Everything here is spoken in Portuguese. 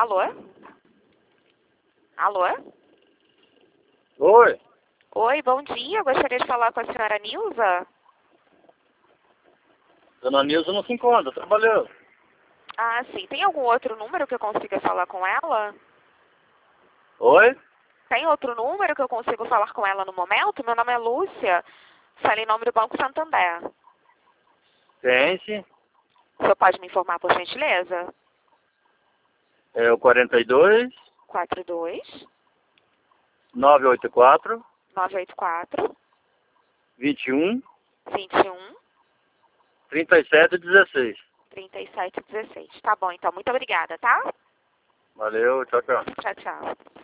Alô? Alô? Oi, Oi, bom dia. Eu gostaria de falar com a senhora Nilza. dona Nilza não se encontra, trabalhou. Ah, sim. Tem algum outro número que eu consiga falar com ela? Oi? Tem outro número que eu consigo falar com ela no momento? Meu nome é Lúcia. Falei em nome do Banco Santander. Tem sim. O senhor pode me informar, por gentileza? É o 42 42 984 984 21 21 37 16. 3716. Tá bom, então. Muito obrigada, tá? Valeu, tchau, tchau. Tchau, tchau.